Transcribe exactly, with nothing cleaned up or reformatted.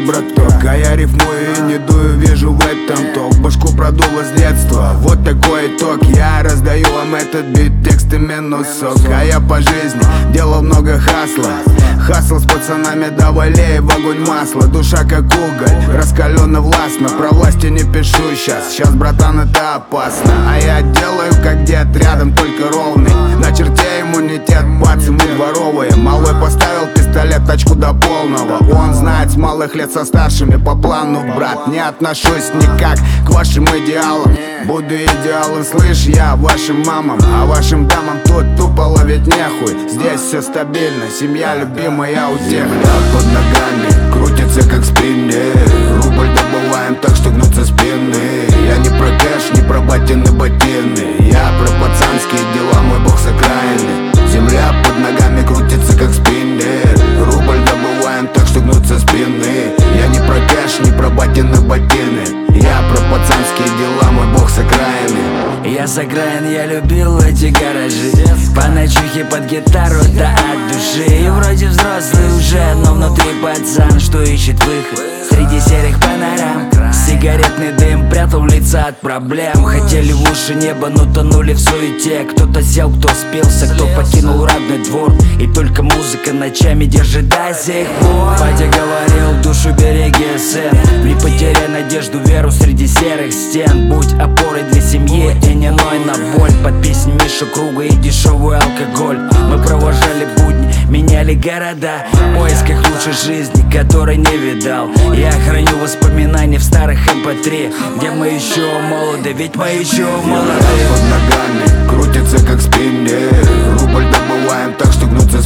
браток. А я рифмую и не дую, вижу в этом ток. Башку продуло с детства, вот такой итог. Я раздаю вам этот бит, тексты минус сок. А я по жизни делал много хасла. Хасл с пацанами, давай лей в огонь масло. Душа как уголь, раскаленно властно. Про власти не пишу сейчас, сейчас, братан, это опасно. А я делаю как дед, рядом только ровный. На черте иммунитет, бац, мы дворовые. Малой поставил пистолет, тачку до полного. Он знает с малых лет со старшими по плану. Брат, не отношусь никак к вашим идеалам. Буду идеалом, слышь, я вашим мамам. А вашим дамам тут тупо ловить нехуй. Здесь все стабильно, семья любимая у тех. Земля под ногами крутится как спиннер. Рубль добываем так, что гнутся спины. Я не про кэш, не про батины ботины. Я про пацанские дела, мой бог с окраины. Земля под ногами крутится как спиннер. Рубль добываем так, что гнутся спины. Я не про кэш, не про батины ботины. Я про пацанские дела, мой бог с окраины. Я с окраин, я любил эти гаражи. По ночухе под гитару, да от души. И вроде взрослый уже, но внутри пацан, что ищет выход среди серых панорам. Сигаретный дым прятал лица от проблем. Хотели в уши неба, но тонули в суете. Кто-то сел, кто спился, кто покинул родной двор. И только музыка ночами держит до сих пор. Батя говорил, душу береги, сын. Не потеряй надежду, веру среди серых стен. Будь опорой для семьи и не ной на боль. Под песни Миша Круга и дешевый алкоголь. Мы провожали будни, меняли города в поисках лучшей жизни, которой не видал. Я храню воспоминания в старых эм пэ три, где мы еще молоды, ведь мы еще молоды. Под ногами крутится как спиннер. Рубль добываем так, что гнутся